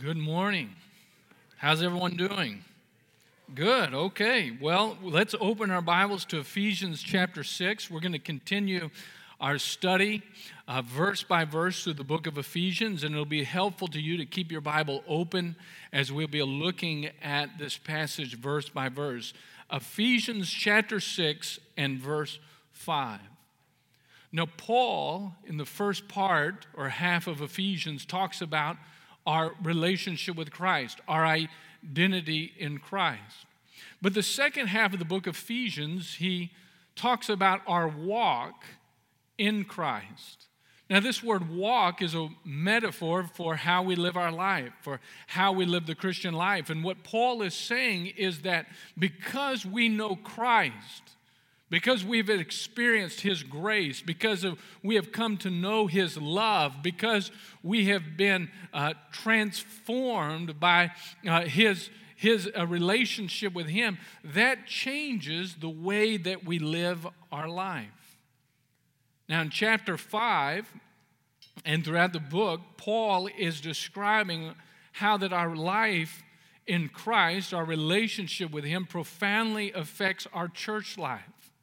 Good morning. How's everyone doing? Good, okay. Well, let's open our Bibles to Ephesians chapter 6. We're going to continue our study verse by verse through the book of Ephesians, and it'll be helpful to you to keep your Bible open as we'll be looking at this passage verse by verse. Ephesians chapter 6 and verse 5. Now, Paul, in the first part or half of Ephesians, talks about our relationship with Christ, our identity in Christ. But the second half of the book of Ephesians, he talks about our walk in Christ. Now, this word walk is a metaphor for how we live our life, for how we live the Christian life. And what Paul is saying is that because we know Christ, because we've experienced His grace, because we have come to know His love, because we have been transformed by His relationship with Him, that changes the way that we live our life. Now, in chapter 5 and throughout the book, Paul is describing how that our life in Christ, our relationship with Him, profoundly affects our church life.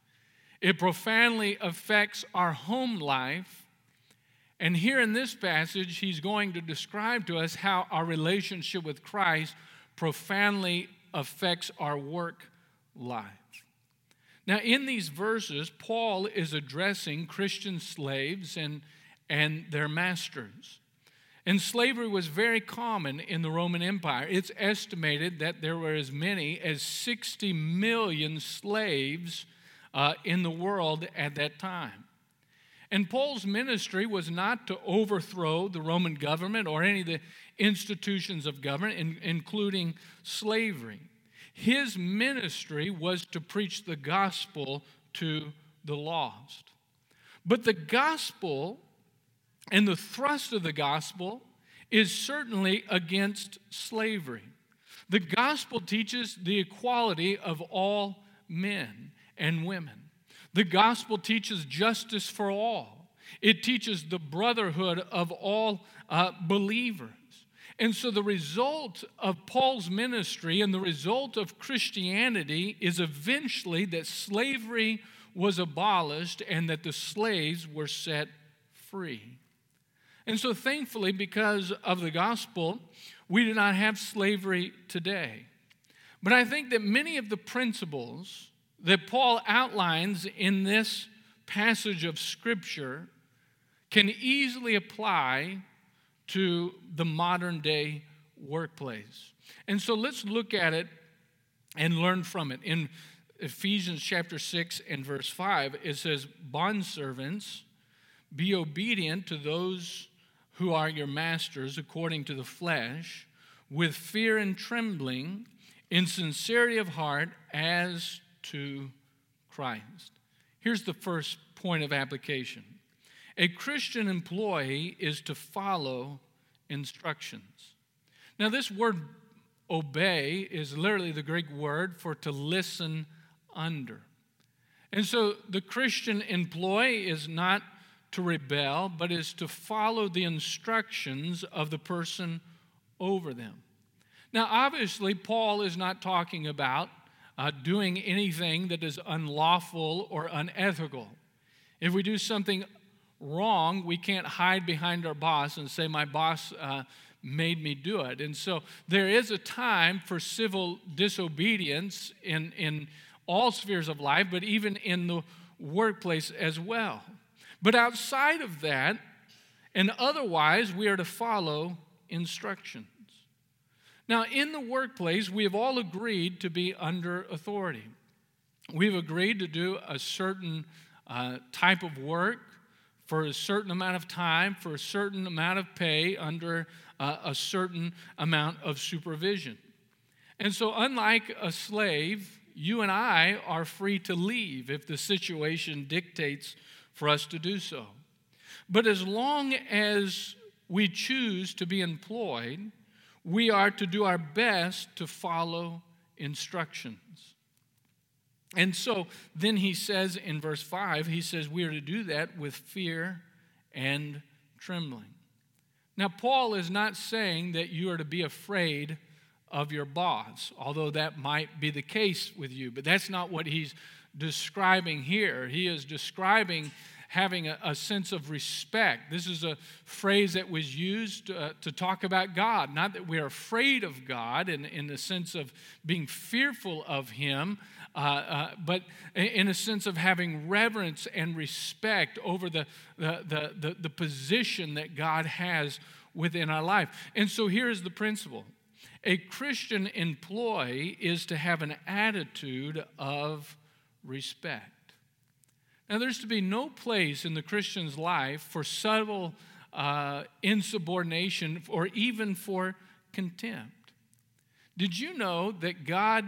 It profoundly affects our home life. And here in this passage, he's going to describe to us how our relationship with Christ profoundly affects our work life. Now, in these verses, Paul is addressing Christian slaves and their masters. And slavery was very common in the Roman Empire. It's estimated that there were as many as 60 million slaves in the world at that time. And Paul's ministry was not to overthrow the Roman government or any of the institutions of government, including slavery. His ministry was to preach the gospel to the lost. But the gospel and the thrust of the gospel is certainly against slavery. The gospel teaches the equality of all men and women. The gospel teaches justice for all. It teaches the brotherhood of all believers. And so the result of Paul's ministry and the result of Christianity is eventually that slavery was abolished and that the slaves were set free. And so thankfully, because of the gospel, we do not have slavery today. But I think that many of the principles that Paul outlines in this passage of Scripture can easily apply to the modern day workplace. And so let's look at it and learn from it. In Ephesians chapter 6 and verse 5, it says, "Bondservants, be obedient to those who are your masters according to the flesh, with fear and trembling, in sincerity of heart, as to Christ." Here's the first point of application. A Christian employee is to follow instructions. Now, this word obey is literally the Greek word for to listen under. And so the Christian employee is not to rebel, but is to follow the instructions of the person over them. Now, obviously, Paul is not talking about doing anything that is unlawful or unethical. If we do something wrong, we can't hide behind our boss and say, my boss made me do it. And so there is a time for civil disobedience in all spheres of life, but even in the workplace as well. But outside of that, and otherwise, we are to follow instructions. Now, in the workplace, we have all agreed to be under authority. We've agreed to do a certain type of work for a certain amount of time, for a certain amount of pay, under a certain amount of supervision. And so, unlike a slave, you and I are free to leave if the situation dictates for us to do so. But as long as we choose to be employed, we are to do our best to follow instructions. And so then he says in verse 5, he says we are to do that with fear and trembling. Now, Paul is not saying that you are to be afraid of your boss, although that might be the case with you, but that's not what he's describing here. He is describing having a sense of respect. This is a phrase that was used to talk about God. Not that we're afraid of God in the sense of being fearful of Him, but in a sense of having reverence and respect over the position that God has within our life. And so here's the principle. A Christian employee is to have an attitude of respect. Now, there's to be no place in the Christian's life for subtle insubordination or even for contempt. Did you know that God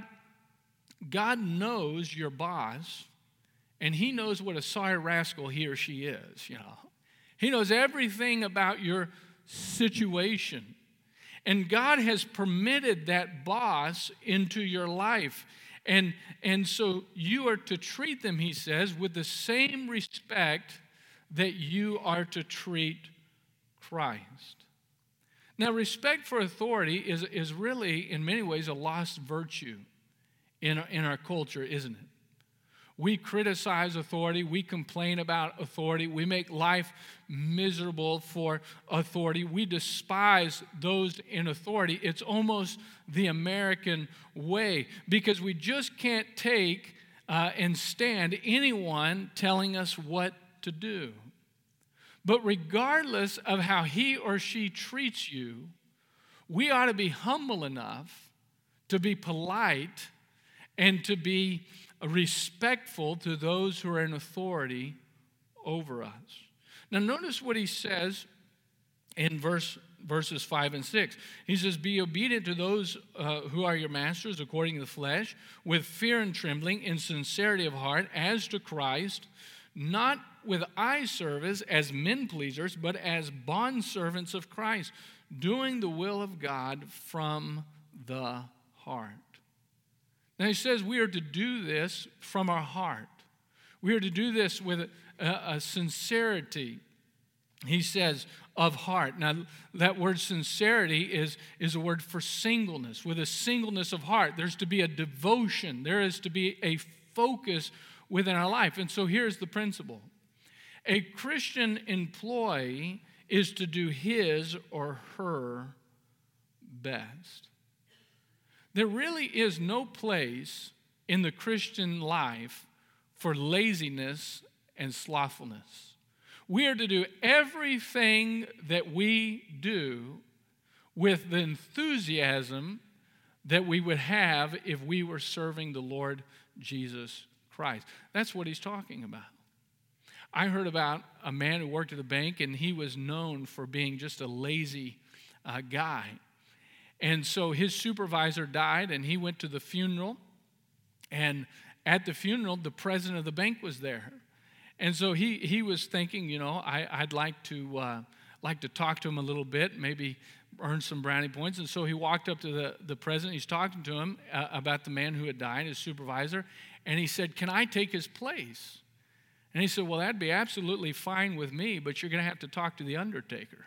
knows your boss, and He knows what a sorry rascal he or she is, He knows everything about your situation. And God has permitted that boss into your life. And so you are to treat them, he says, with the same respect that you are to treat Christ. Now, respect for authority is really, in many ways, a lost virtue in our culture, isn't it? We criticize authority. We complain about authority. We make life miserable for authority. We despise those in authority. It's almost the American way because we just can't take and stand anyone telling us what to do. But regardless of how he or she treats you, we ought to be humble enough to be polite and to be respectful to those who are in authority over us. Now notice what he says in verses 5 and 6. He says, be obedient to those who are your masters according to the flesh, with fear and trembling, in sincerity of heart, as to Christ, not with eye service as men pleasers, but as bondservants of Christ, doing the will of God from the heart. Now he says we are to do this from our heart. We are to do this with a sincerity, he says, of heart. Now that word sincerity is a word for singleness. With a singleness of heart, there's to be a devotion. There is to be a focus within our life. And so here's the principle. A Christian employee is to do his or her best. There really is no place in the Christian life for laziness and slothfulness. We are to do everything that we do with the enthusiasm that we would have if we were serving the Lord Jesus Christ. That's what he's talking about. I heard about a man who worked at a bank, and he was known for being just a lazy guy. And so his supervisor died, and he went to the funeral. And at the funeral, the president of the bank was there. And so he was thinking, I'd like to talk to him a little bit, maybe earn some brownie points. And so he walked up to the president. He's talking to him about the man who had died, his supervisor. And he said, can I take his place? And he said, well, that'd be absolutely fine with me, but you're going to have to talk to the undertaker.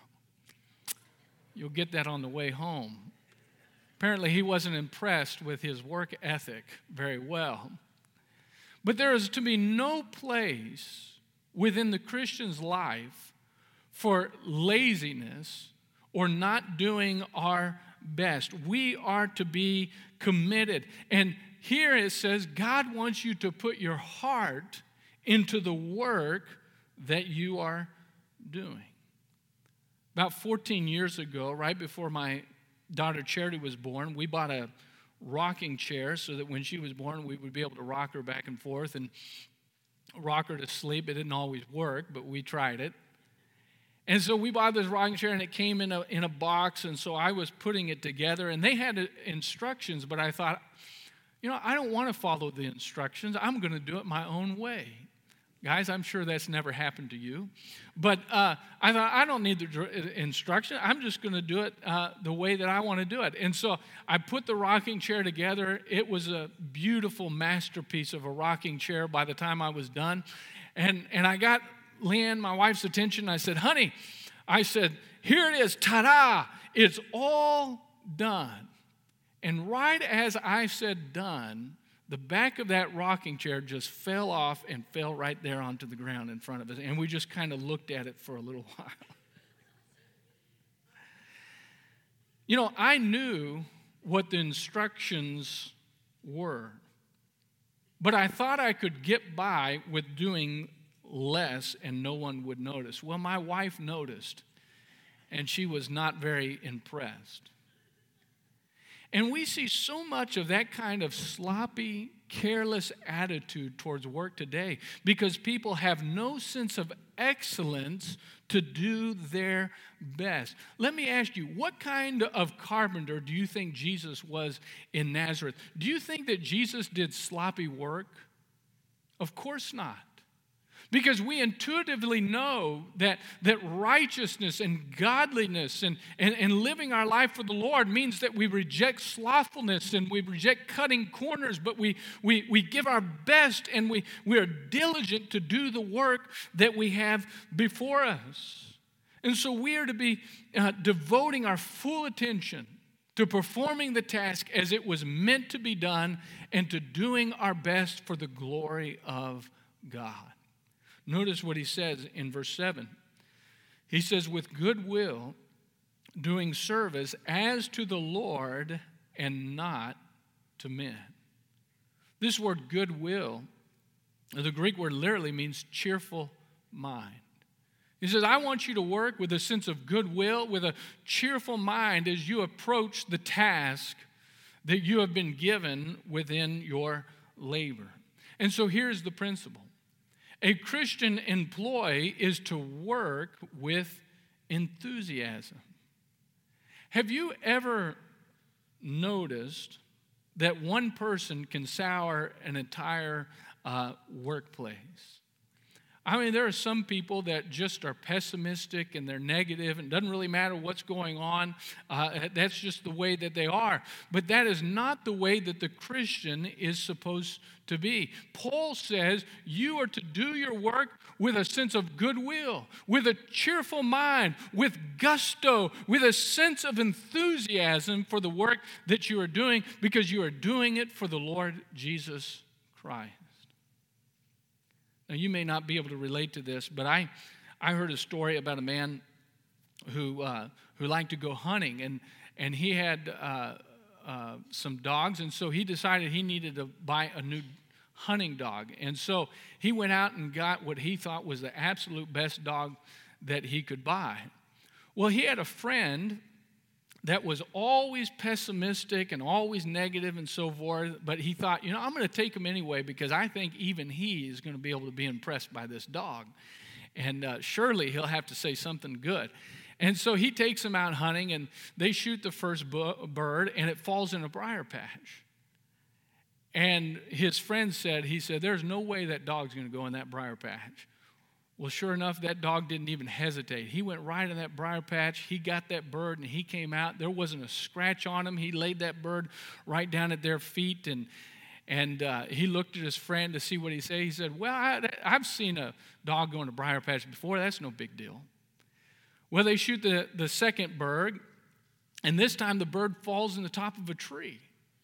You'll get that on the way home. Apparently, he wasn't impressed with his work ethic very well. But there is to be no place within the Christian's life for laziness or not doing our best. We are to be committed. And here it says, God wants you to put your heart into the work that you are doing. About 14 years ago, right before my daughter Charity was born, we bought a rocking chair so that when she was born, we would be able to rock her back and forth and rock her to sleep. It didn't always work, but we tried it. And so we bought this rocking chair, and it came in a box, and so I was putting it together, and they had instructions, but I thought, I don't want to follow the instructions. I'm going to do it my own way. Guys, I'm sure that's never happened to you. But I thought, I don't need the instruction. I'm just going to do it the way that I want to do it. And so I put the rocking chair together. It was a beautiful masterpiece of a rocking chair by the time I was done. And I got Leanne, my wife's attention. I said, honey, here it is, ta-da, it's all done. And right as I said done, the back of that rocking chair just fell off and fell right there onto the ground in front of us. And we just kind of looked at it for a little while. You know, I knew what the instructions were, but I thought I could get by with doing less and no one would notice. Well, my wife noticed, and she was not very impressed. And we see so much of that kind of sloppy, careless attitude towards work today because people have no sense of excellence to do their best. Let me ask you, what kind of carpenter do you think Jesus was in Nazareth? Do you think that Jesus did sloppy work? Of course not. Because we intuitively know that righteousness and godliness and living our life for the Lord means that we reject slothfulness and we reject cutting corners, but we give our best and we are diligent to do the work that we have before us. And so we are to be devoting our full attention to performing the task as it was meant to be done and to doing our best for the glory of God. Notice what he says in verse 7. He says, with good will, doing service as to the Lord and not to men. This word goodwill, the Greek word literally means cheerful mind. He says, I want you to work with a sense of goodwill, with a cheerful mind as you approach the task that you have been given within your labor. And so here's the principle. A Christian employee is to work with enthusiasm. Have you ever noticed that one person can sour an entire workplace? I mean, there are some people that just are pessimistic and they're negative and it doesn't really matter what's going on. That's just the way that they are. But that is not the way that the Christian is supposed to be. Paul says you are to do your work with a sense of goodwill, with a cheerful mind, with gusto, with a sense of enthusiasm for the work that you are doing because you are doing it for the Lord Jesus Christ. Now, you may not be able to relate to this, but I heard a story about a man who liked to go hunting, and he had some dogs, and so he decided he needed to buy a new hunting dog. And so he went out and got what he thought was the absolute best dog that he could buy. Well, he had a friend that was always pessimistic and always negative and so forth, but he thought, I'm going to take him anyway because I think even he is going to be able to be impressed by this dog. And surely he'll have to say something good. And so he takes him out hunting, and they shoot the first bird, and it falls in a briar patch. And his friend said, there's no way that dog's going to go in that briar patch. Well, sure enough, that dog didn't even hesitate. He went right in that briar patch. He got that bird, and he came out. There wasn't a scratch on him. He laid that bird right down at their feet, and he looked at his friend to see what he said. He said, well, I've seen a dog go in a briar patch before. That's no big deal. Well, they shoot the second bird, and this time the bird falls in the top of a tree.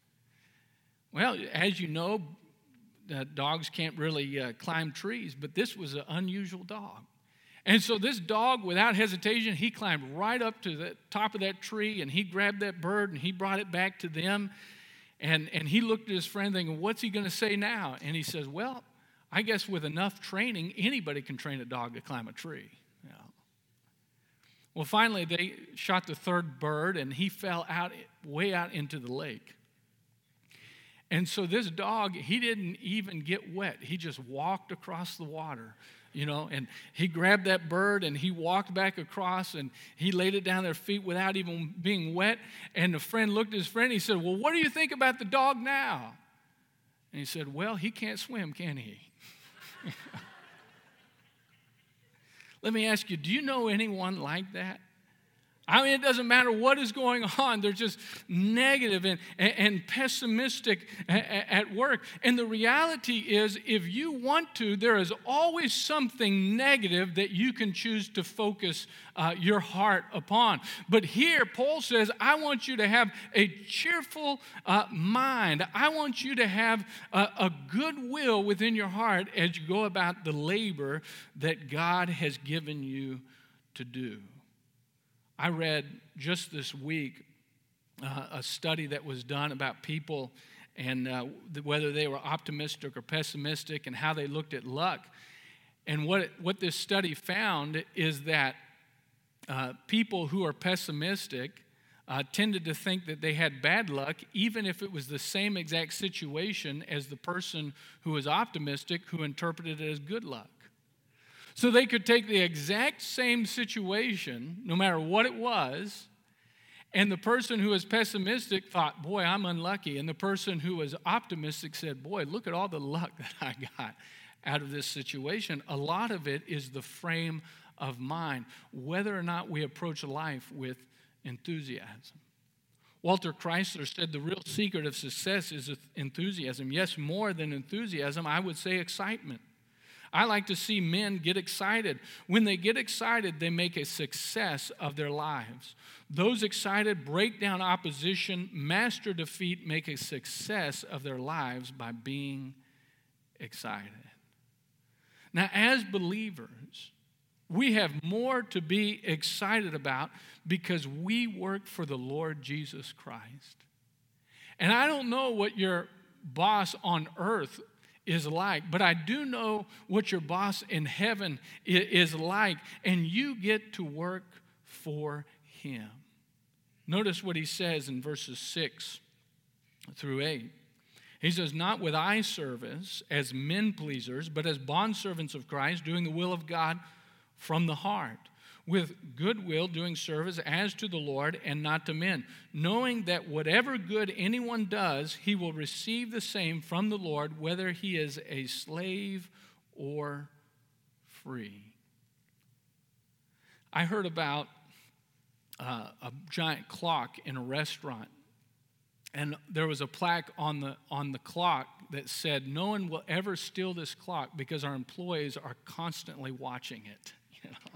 Well, as you know, dogs can't really climb trees, but this was an unusual dog. And so this dog, without hesitation, he climbed right up to the top of that tree, and he grabbed that bird, and he brought it back to them. And he looked at his friend thinking, what's he going to say now? And he says, well, I guess with enough training, anybody can train a dog to climb a tree. Well, finally, they shot the third bird, and he fell way out into the lake. And so this dog, he didn't even get wet. He just walked across the water, and he grabbed that bird and he walked back across and he laid it down at their feet without even being wet. And the friend looked at his friend and he said, well, what do you think about the dog now? And he said, well, he can't swim, can he? Let me ask you, do you know anyone like that? I mean, it doesn't matter what is going on. They're just negative and pessimistic at work. And the reality is, if you want to, there is always something negative that you can choose to focus your heart upon. But here, Paul says, I want you to have a cheerful mind. I want you to have a goodwill within your heart as you go about the labor that God has given you to do. I read just this week a study that was done about people and whether they were optimistic or pessimistic and how they looked at luck. And what this study found is that people who are pessimistic tended to think that they had bad luck, even if it was the same exact situation as the person who was optimistic, who interpreted it as good luck. So they could take the exact same situation, no matter what it was, and the person who was pessimistic thought, boy, I'm unlucky. And the person who was optimistic said, boy, look at all the luck that I got out of this situation. A lot of it is the frame of mind, whether or not we approach life with enthusiasm. Walter Chrysler said the real secret of success is enthusiasm. Yes, more than enthusiasm, I would say excitement. I like to see men get excited. When they get excited, they make a success of their lives. Those excited break down opposition, master defeat, make a success of their lives by being excited. Now, as believers, we have more to be excited about because we work for the Lord Jesus Christ. And I don't know what your boss on earth is like, but I do know what your boss in heaven is like, and you get to work for him. Notice what he says in verses 6 through 8. He says, not with eye service as men pleasers, but as bondservants of Christ, doing the will of God from the heart, with goodwill doing service as to the Lord and not to men, knowing that whatever good anyone does, he will receive the same from the Lord, whether he is a slave or free. I heard about a giant clock in a restaurant, and there was a plaque on the clock that said, no one will ever steal this clock because our employees are constantly watching it. You know?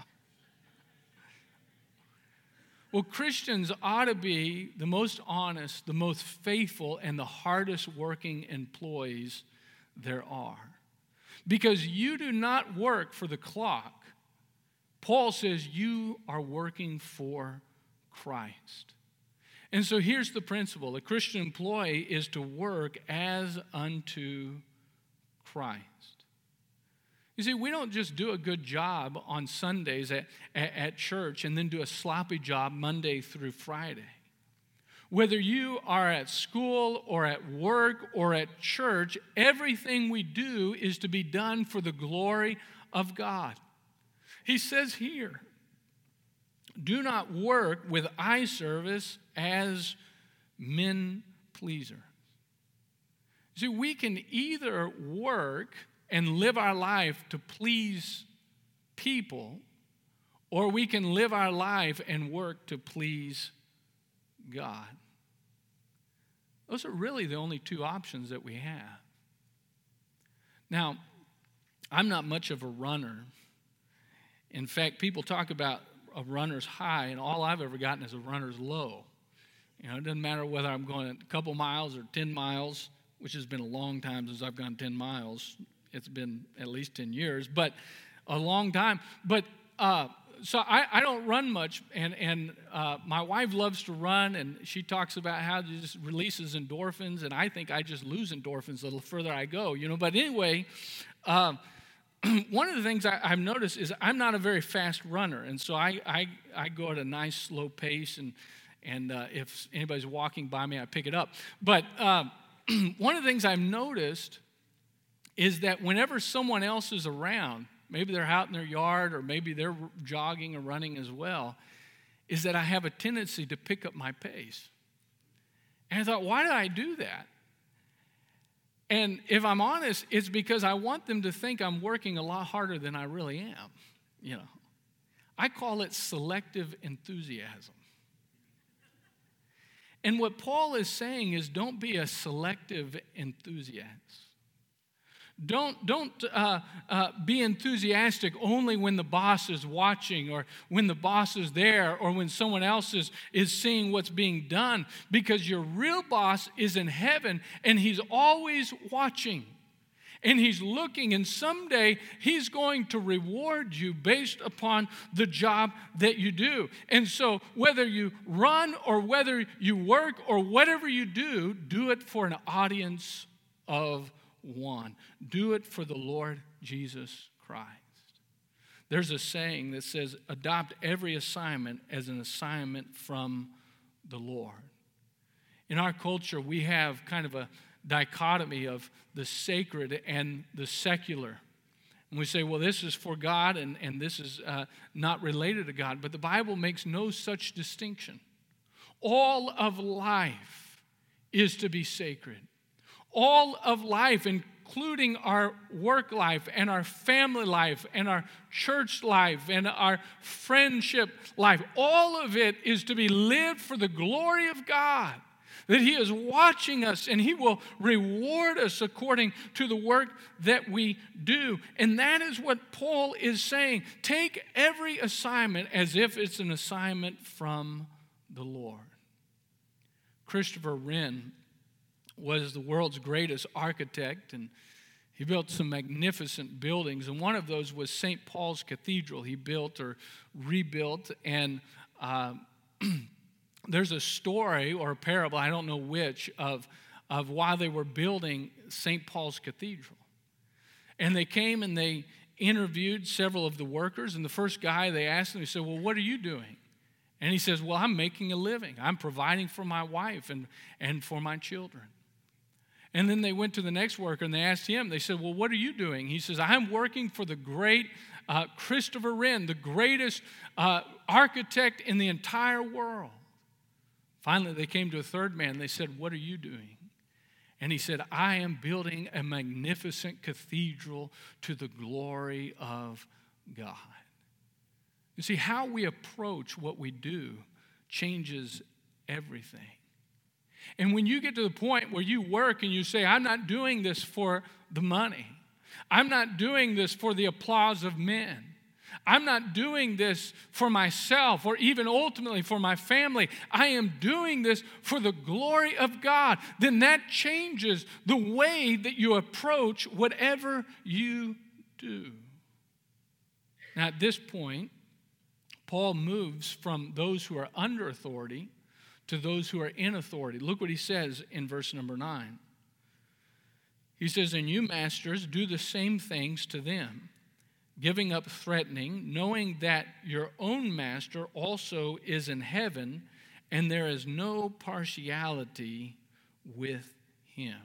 Well, Christians ought to be the most honest, the most faithful, and the hardest working employees there are. Because you do not work for the clock. Paul says you are working for Christ. And so here's the principle. A Christian employee is to work as unto Christ. You see, we don't just do a good job on Sundays at church and then do a sloppy job Monday through Friday. Whether you are at school or at work or at church, everything we do is to be done for the glory of God. He says here, do not work with eye service as men pleasers. See, we can either work and live our life to please people, or we can live our life and work to please God. Those are really the only two options that we have. Now, I'm not much of a runner. In fact, people talk about a runner's high, and all I've ever gotten is a runner's low. You know, it doesn't matter whether I'm going a couple miles or 10 miles, which has been a long time since I've gone 10 miles. It's been at least 10 years, but a long time. But so I don't run much, and my wife loves to run, and she talks about how it just releases endorphins, and I think I just lose endorphins the further I go, you know. But anyway, one of the things I've noticed is I'm not a very fast runner, and so I go at a nice slow pace, and if anybody's walking by me, I pick it up. But one of the things I've noticed is that whenever someone else is around, maybe they're out in their yard or maybe they're jogging or running as well, is that I have a tendency to pick up my pace. And I thought, why do I do that? And if I'm honest, it's because I want them to think I'm working a lot harder than I really am. You know, I call it selective enthusiasm. And what Paul is saying is don't be a selective enthusiast. Don't be enthusiastic only when the boss is watching or when the boss is there or when someone else is seeing what's being done, because your real boss is in heaven and he's always watching and he's looking, and someday he's going to reward you based upon the job that you do. And so whether you run or whether you work or whatever you do, do it for an audience of one. Do it for the Lord Jesus Christ. There's a saying that says, adopt every assignment as an assignment from the Lord. In our culture, we have kind of a dichotomy of the sacred and the secular. And we say, well, this is for God and this is not related to God. But the Bible makes no such distinction. All of life is to be sacred. All of life, including our work life and our family life and our church life and our friendship life, all of it is to be lived for the glory of God. That He is watching us and He will reward us according to the work that we do. And that is what Paul is saying. Take every assignment as if it's an assignment from the Lord. Christopher Wren was the world's greatest architect, and he built some magnificent buildings, and one of those was St. Paul's Cathedral. He built or rebuilt, and there's a story or a parable, I don't know which, of why they were building St. Paul's Cathedral. And they came and they interviewed several of the workers, and the first guy they asked him, he said, well, what are you doing? And he says, well, I'm making a living. I'm providing for my wife and for my children. And then they went to the next worker and they asked him, they said, well, what are you doing? He says, I'm working for the great Christopher Wren, the greatest architect in the entire world. Finally, they came to a third man. They said, what are you doing? And he said, I am building a magnificent cathedral to the glory of God. You see, how we approach what we do changes everything. And when you get to the point where you work and you say, I'm not doing this for the money. I'm not doing this for the applause of men. I'm not doing this for myself or even ultimately for my family. I am doing this for the glory of God. Then that changes the way that you approach whatever you do. Now, at this point, Paul moves from those who are under authority to those who are in authority. Look what he says in verse number 9. He says, and you masters do the same things to them, giving up threatening, knowing that your own master also is in heaven, and there is no partiality with him.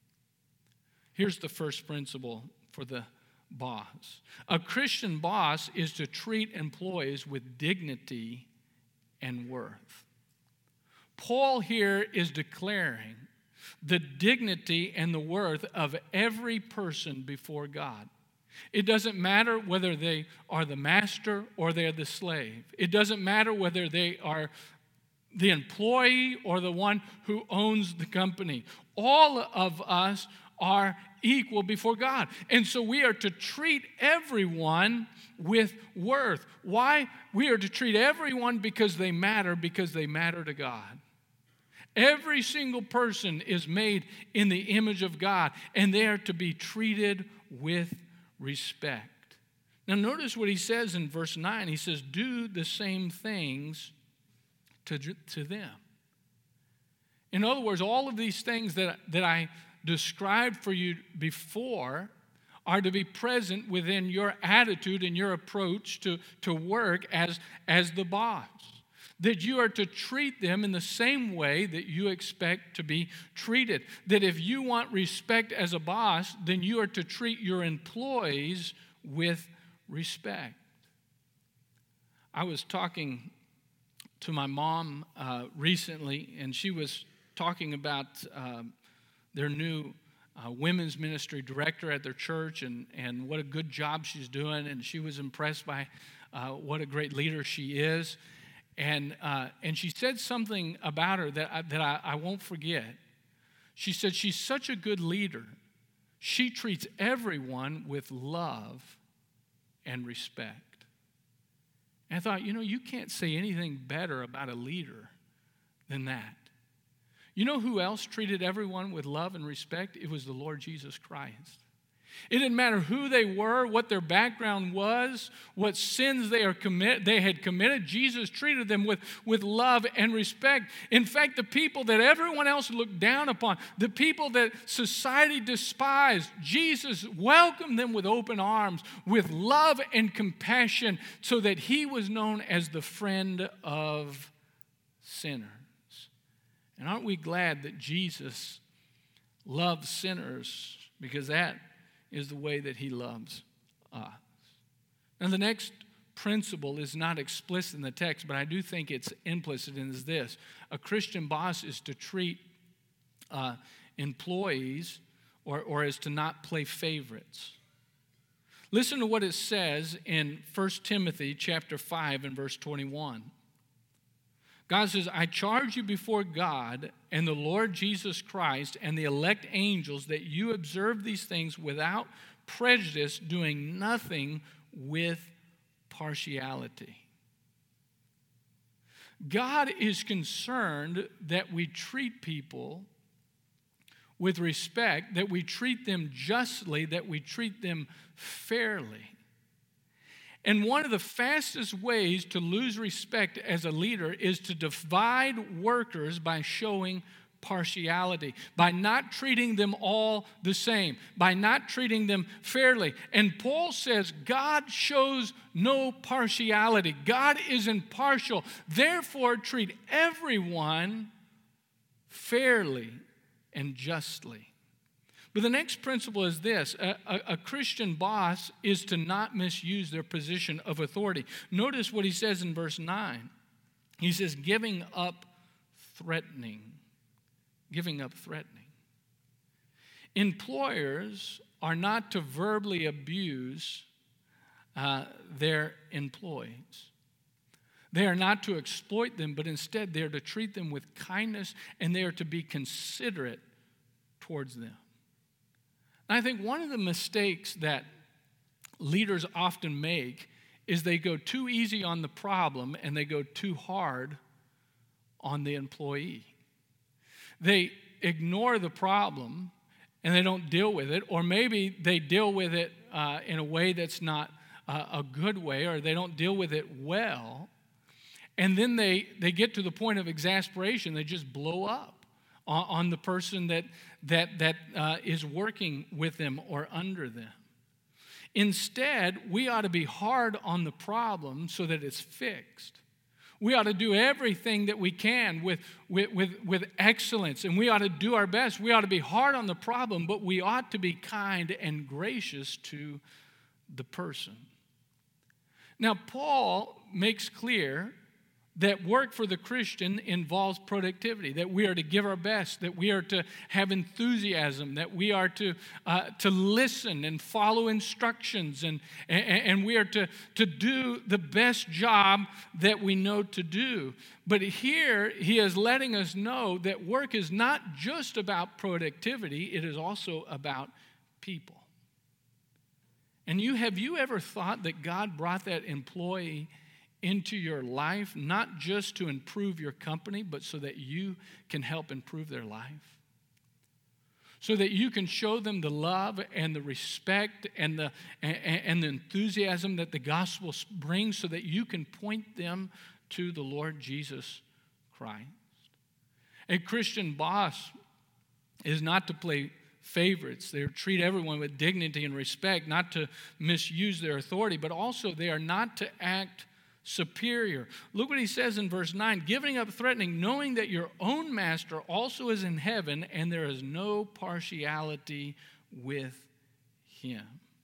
Here's the first principle for the boss. A Christian boss is to treat employees with dignity and worth. Paul here is declaring the dignity and the worth of every person before God. It doesn't matter whether they are the master or they're the slave. It doesn't matter whether they are the employee or the one who owns the company. All of us are equal before God. And so we are to treat everyone with worth. Why? We are to treat everyone because they matter to God. Every single person is made in the image of God, and they are to be treated with respect. Now notice what he says in verse 9. He says, do the same things to them. In other words, all of these things that I described for you before are to be present within your attitude and your approach to work as the boss. That you are to treat them in the same way that you expect to be treated. That if you want respect as a boss, then you are to treat your employees with respect. I was talking to my mom recently, and she was talking about their new women's ministry director at their church and what a good job she's doing, and she was impressed by what a great leader she is. and she said something about her that I won't forget. She said, she's such a good leader. She treats everyone with love and respect. And I thought, you can't say anything better about a leader than that. You know who else treated everyone with love and respect? It was the Lord Jesus Christ. It didn't matter who they were, what their background was, what sins they had committed. Jesus treated them with love and respect. In fact, the people that everyone else looked down upon, the people that society despised, Jesus welcomed them with open arms, with love and compassion, so that he was known as the friend of sinners. And aren't we glad that Jesus loves sinners, because that is the way that he loves us. Now, the next principle is not explicit in the text, but I do think it's implicit, and is this: a Christian boss is to treat employees or is to not play favorites. Listen to what it says in 1 Timothy chapter 5 and verse 21. God says, I charge you before God and the Lord Jesus Christ and the elect angels that you observe these things without prejudice, doing nothing with partiality. God is concerned that we treat people with respect, that we treat them justly, that we treat them fairly. And one of the fastest ways to lose respect as a leader is to divide workers by showing partiality, by not treating them all the same, by not treating them fairly. And Paul says God shows no partiality. God is impartial. Therefore, treat everyone fairly and justly. But the next principle is this: a Christian boss is to not misuse their position of authority. Notice what he says in verse 9. He says, giving up threatening. Giving up threatening. Employers are not to verbally abuse their employees. They are not to exploit them, but instead they are to treat them with kindness, and they are to be considerate towards them. I think one of the mistakes that leaders often make is they go too easy on the problem and they go too hard on the employee. They ignore the problem and they don't deal with it, or maybe they deal with it in a way that's not a good way, or they don't deal with it well, and then they get to the point of exasperation. They just blow up on the person that is working with them or under them. Instead, we ought to be hard on the problem so that it's fixed. We ought to do everything that we can with excellence, and we ought to do our best. We ought to be hard on the problem, but we ought to be kind and gracious to the person. Now, Paul makes clear that work for the Christian involves productivity, that we are to give our best, that we are to have enthusiasm, that we are to listen and follow instructions, and we are to do the best job that we know to do. But here he is letting us know that work is not just about productivity, it is also about people. And have you ever thought that God brought that employee into your life, not just to improve your company, but so that you can help improve their life? So that you can show them the love and the respect and the enthusiasm that the gospel brings, so that you can point them to the Lord Jesus Christ. A Christian boss is not to play favorites. They treat everyone with dignity and respect, not to misuse their authority, but also they are not to act superior. Look what he says in verse 9, giving up threatening, knowing that your own master also is in heaven, and there is no partiality with him.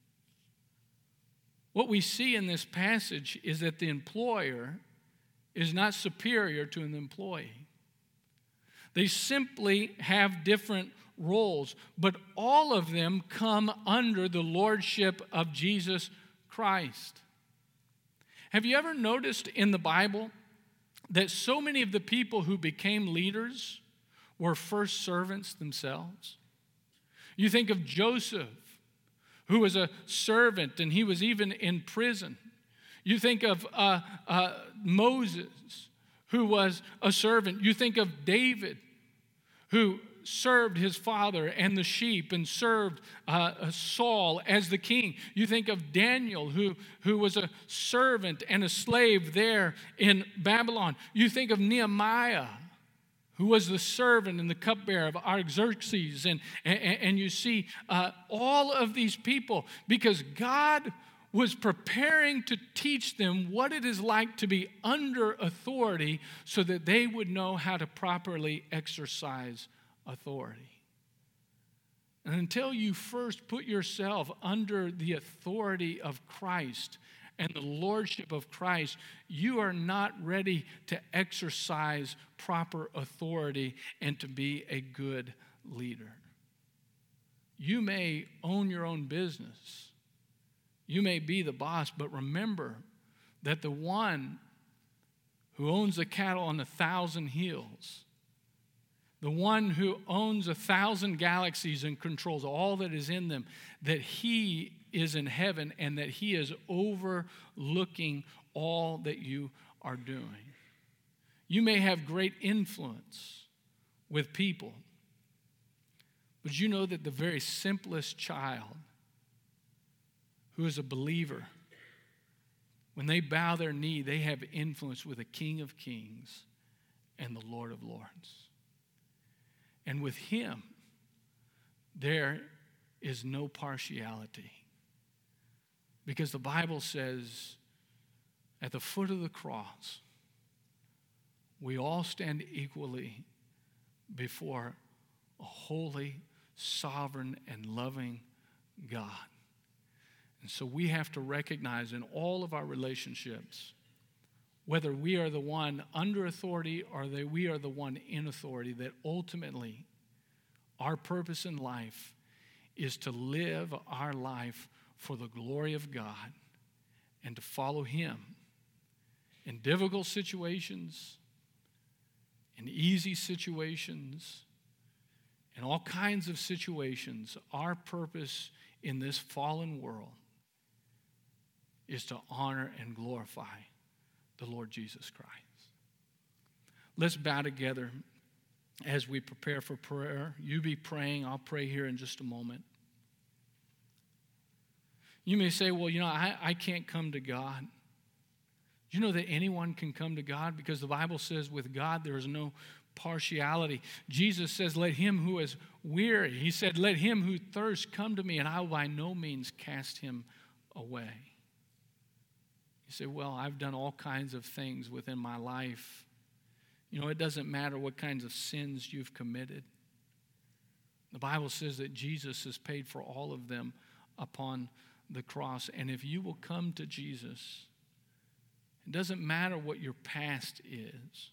What we see in this passage is that the employer is not superior to an employee. They simply have different roles, but all of them come under the lordship of Jesus Christ. Have you ever noticed in the Bible that so many of the people who became leaders were first servants themselves. You think of Joseph, who was a servant, and he was even in prison. You think of Moses, who was a servant. You think of David, who served his father and the sheep and served Saul as the king. You think of Daniel, who was a servant and a slave there in Babylon. You think of Nehemiah, who was the servant and the cupbearer of Artaxerxes. And you see all of these people, because God was preparing to teach them what it is like to be under authority so that they would know how to properly exercise authority. And until you first put yourself under the authority of Christ and the lordship of Christ, you are not ready to exercise proper authority and to be a good leader. You may own your own business. You may be the boss, but remember that the one who owns the cattle on 1,000 hills, the one who owns 1,000 galaxies and controls all that is in them, that he is in heaven and that he is overlooking all that you are doing. You may have great influence with people, but you know that the very simplest child who is a believer, when they bow their knee, they have influence with the King of Kings and the Lord of Lords. And with him, there is no partiality. Because the Bible says, at the foot of the cross, we all stand equally before a holy, sovereign, and loving God. And so we have to recognize in all of our relationships, whether we are the one under authority or that we are the one in authority, that ultimately our purpose in life is to live our life for the glory of God and to follow him in difficult situations, in easy situations, in all kinds of situations. Our purpose in this fallen world is to honor and glorify the Lord Jesus Christ. Let's bow together as we prepare for prayer. You be praying. I'll pray here in just a moment. You may say, well, I can't come to God. Do you know that anyone can come to God? Because the Bible says with God there is no partiality. Jesus says, let him who is weary, he said, let him who thirsts come to me, and I will by no means cast him away. You say, well, I've done all kinds of things within my life. It doesn't matter what kinds of sins you've committed. The Bible says that Jesus has paid for all of them upon the cross. And if you will come to Jesus, it doesn't matter what your past is.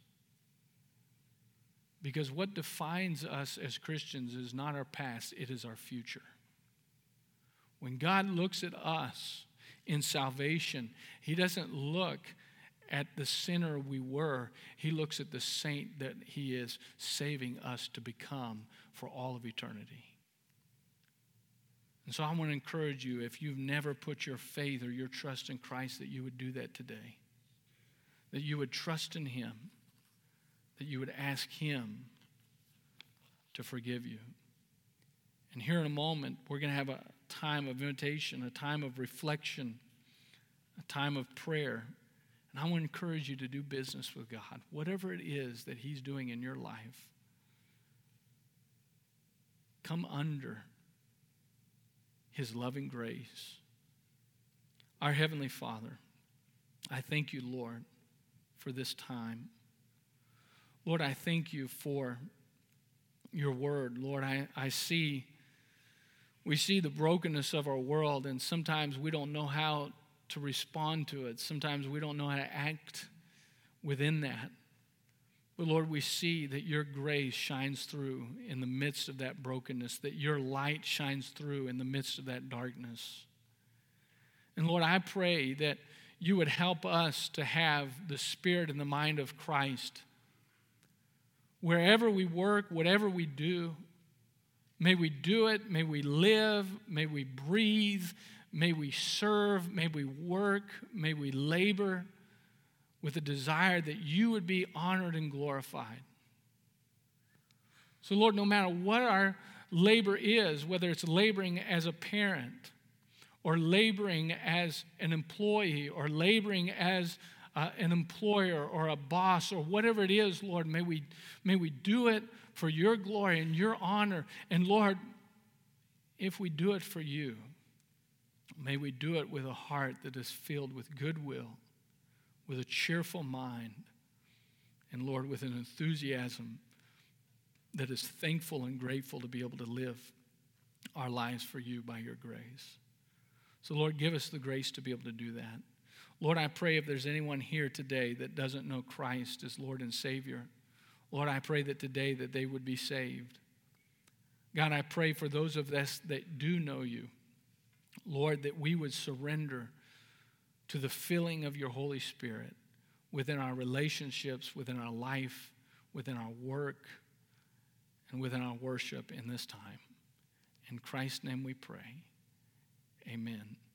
Because what defines us as Christians is not our past, it is our future. When God looks at us in salvation, he doesn't look at the sinner we were. He looks at the saint that he is saving us to become for all of eternity. And so I want to encourage you, if you've never put your faith or your trust in Christ, that you would do that today. That you would trust in him. That you would ask him to forgive you. And here in a moment, we're going to have a time of invitation, a time of reflection, a time of prayer. And I want to encourage you to do business with God. Whatever it is that he's doing in your life, come under his loving grace. Our Heavenly Father, I thank you, Lord, for this time. Lord, I thank you for your word. Lord, we see the brokenness of our world, and sometimes we don't know how to respond to it. Sometimes we don't know how to act within that. But Lord, we see that your grace shines through in the midst of that brokenness, that your light shines through in the midst of that darkness. And Lord, I pray that you would help us to have the spirit and the mind of Christ. Wherever we work, whatever we do, may we do it, may we live, may we breathe, may we serve, may we work, may we labor with a desire that you would be honored and glorified. So, Lord, no matter what our labor is, whether it's laboring as a parent, or laboring as an employee, or laboring as an employer or a boss, or whatever it is, Lord, may we do it for your glory and your honor. And Lord, if we do it for you, may we do it with a heart that is filled with goodwill, with a cheerful mind, and Lord, with an enthusiasm that is thankful and grateful to be able to live our lives for you by your grace. So, Lord, give us the grace to be able to do that. Lord, I pray if there's anyone here today that doesn't know Christ as Lord and Savior, Lord, I pray that today that they would be saved. God, I pray for those of us that do know you, Lord, that we would surrender to the filling of your Holy Spirit within our relationships, within our life, within our work, and within our worship in this time. In Christ's name we pray. Amen.